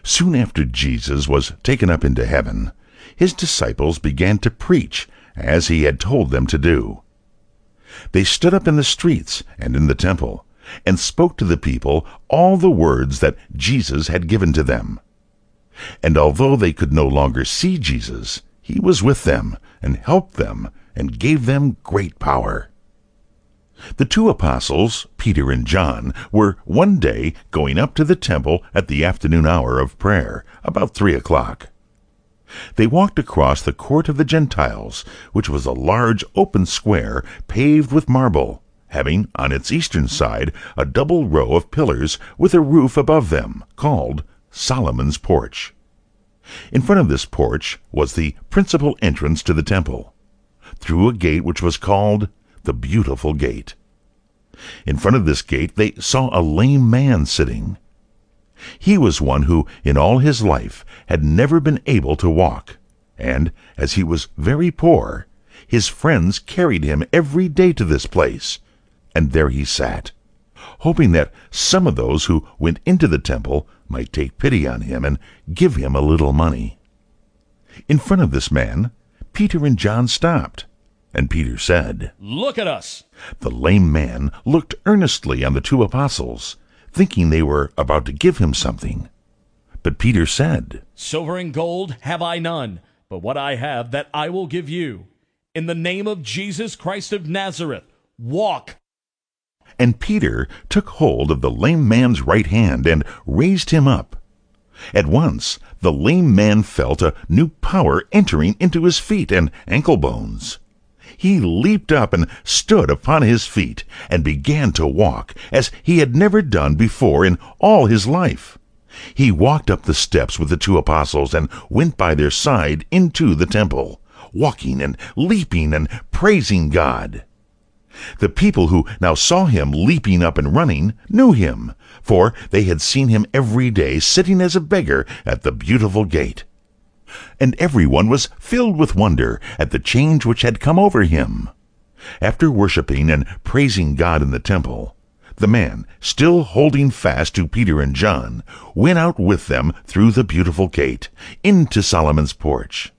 Soon after Jesus was taken up into heaven, his disciples began to preach as he had told them to do. They stood up in the streets and in the temple, and spoke to the people all the words that Jesus had given to them. And although they could no longer see Jesus, he was with them, and helped them, and gave them great power. The 2 apostles, Peter and John, were one day going up to the temple at the afternoon hour of prayer, about 3 o'clock. They walked across the court of the Gentiles, which was a large open square paved with marble, having on its eastern side a double row of pillars with a roof above them, called Solomon's Porch. In front of this porch was the principal entrance to the temple, through a gate which was called the Beautiful Gate. In front of this gate they saw a lame man sitting. He was one who, in all his life, had never been able to walk, and, as he was very poor, his friends carried him every day to this place, and there he sat, hoping that some of those who went into the temple might take pity on him and give him a little money. In front of this man, Peter and John stopped, and Peter said, "Look at us." The lame man looked earnestly on the 2 apostles, thinking they were about to give him something. But Peter said, "Silver and gold have I none, but what I have that I will give you. In the name of Jesus Christ of Nazareth, walk." And Peter took hold of the lame man's right hand and raised him up. At once the lame man felt a new power entering into his feet and ankle bones. He leaped up and stood upon his feet and began to walk as he had never done before in all his life. He walked up the steps with the 2 apostles and went by their side into the temple, walking and leaping and praising God. The people who now saw him leaping up and running knew him, for they had seen him every day sitting as a beggar at the Beautiful Gate. And everyone was filled with wonder at the change which had come over him. After worshiping and praising God in the temple, the man, still holding fast to Peter and John, went out with them through the Beautiful Gate into Solomon's Porch.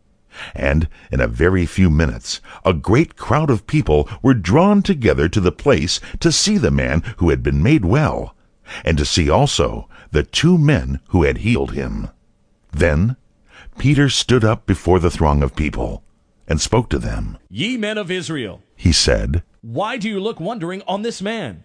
And in a very few minutes a great crowd of people were drawn together to the place to see the man who had been made well, and to see also the 2 men who had healed him. Then Peter stood up before the throng of people and spoke to them. "Ye men of Israel," he said, "why do you look wondering on this man?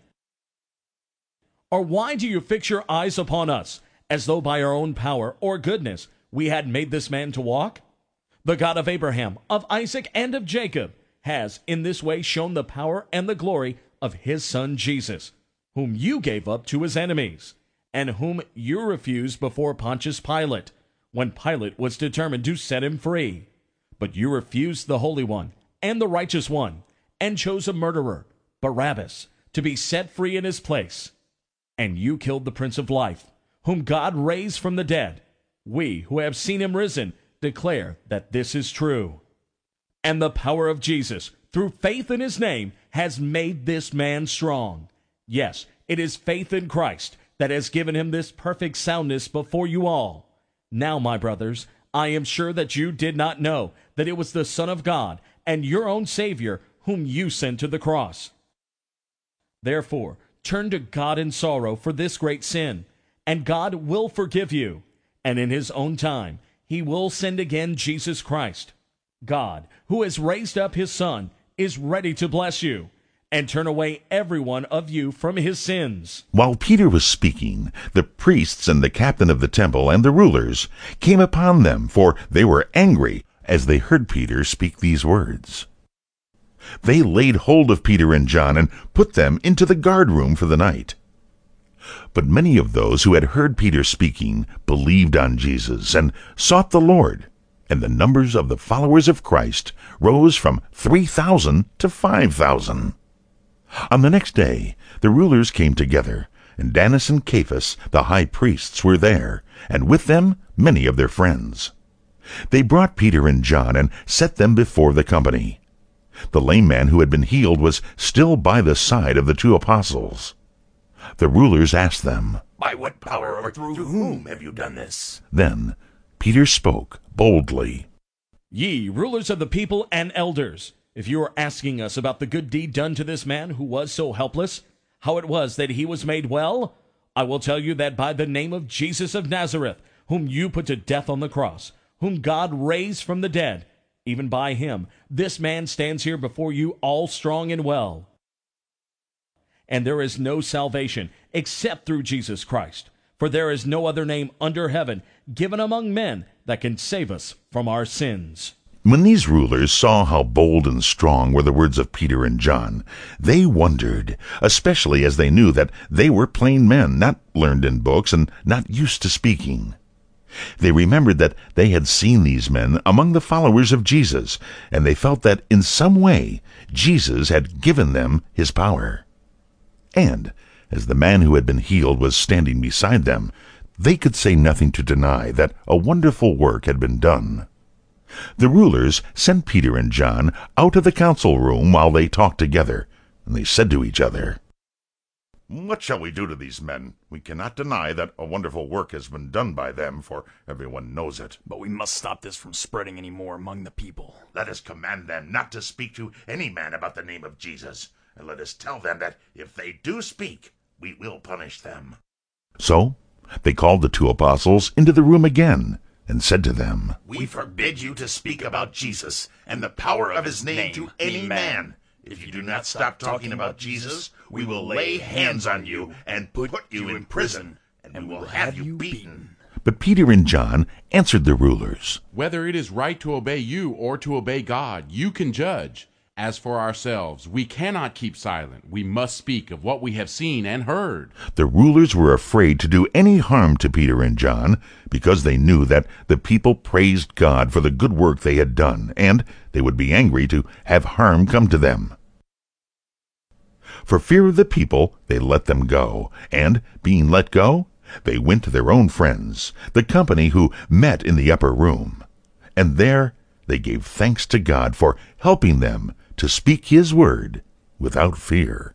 Or why do you fix your eyes upon us, as though by our own power or goodness we had made this man to walk? The God of Abraham, of Isaac, and of Jacob has in this way shown the power and the glory of his Son Jesus, whom you gave up to his enemies, and whom you refused before Pontius Pilate, when Pilate was determined to set him free. But you refused the Holy One and the Righteous One, and chose a murderer, Barabbas, to be set free in his place. And you killed the Prince of Life, whom God raised from the dead. We, who have seen him risen, declare that this is true. And the power of Jesus, through faith in his name, has made this man strong. Yes, it is faith in Christ that has given him this perfect soundness before you all. Now, my brothers, I am sure that you did not know that it was the Son of God and your own Savior whom you sent to the cross. Therefore, turn to God in sorrow for this great sin, and God will forgive you, and in his own time he will send again Jesus Christ. God, who has raised up his Son, is ready to bless you and turn away every one of you from his sins." While Peter was speaking, the priests and the captain of the temple and the rulers came upon them, for they were angry as they heard Peter speak these words. They laid hold of Peter and John and put them into the guard-room for the night. But many of those who had heard Peter speaking believed on Jesus and sought the Lord, and the numbers of the followers of Christ rose from 3,000 to 5,000. On the next day the rulers came together, and Annas and Caiaphas, the high priests, were there, and with them many of their friends. They brought Peter and John and set them before the company. The lame man who had been healed was still by the side of the 2 apostles. The rulers asked them, "By what power or through whom have you done this?" Then Peter spoke boldly. Ye rulers of the people and elders, if you are asking us about the good deed done to this man who was so helpless, how it was that he was made well, I will tell you that by the name of Jesus of Nazareth, whom you put to death on the cross, whom God raised from the dead, even by him, this man stands here before you all strong and well. And there is no salvation except through Jesus Christ, for there is no other name under heaven given among men that can save us from our sins. When these rulers saw how bold and strong were the words of Peter and John, they wondered, especially as they knew that they were plain men, not learned in books and not used to speaking. They remembered that they had seen these men among the followers of Jesus, and they felt that in some way Jesus had given them his power. And as the man who had been healed was standing beside them, they could say nothing to deny that a wonderful work had been done. The rulers sent Peter and John out of the council room while they talked together, and they said to each other, "What shall we do to these men? We cannot deny that a wonderful work has been done by them, for everyone knows it. But we must stop this from spreading any more among the people. Let us command them not to speak to any man about the name of Jesus, and let us tell them that if they do speak, we will punish them." So they called the 2 apostles into the room again, and said to them, "We forbid you to speak about Jesus and the power of his name to any man. If you do not stop talking about Jesus, we will lay hands on you and put you in prison, and we will have you beaten." But Peter and John answered the rulers, "Whether it is right to obey you or to obey God, you can judge. As for ourselves, we cannot keep silent. We must speak of what we have seen and heard." The rulers were afraid to do any harm to Peter and John, because they knew that the people praised God for the good work they had done, and they would be angry to have harm come to them. For fear of the people, they let them go, and, being let go, they went to their own friends, the company who met in the upper room. And there they gave thanks to God for helping them to speak his word without fear.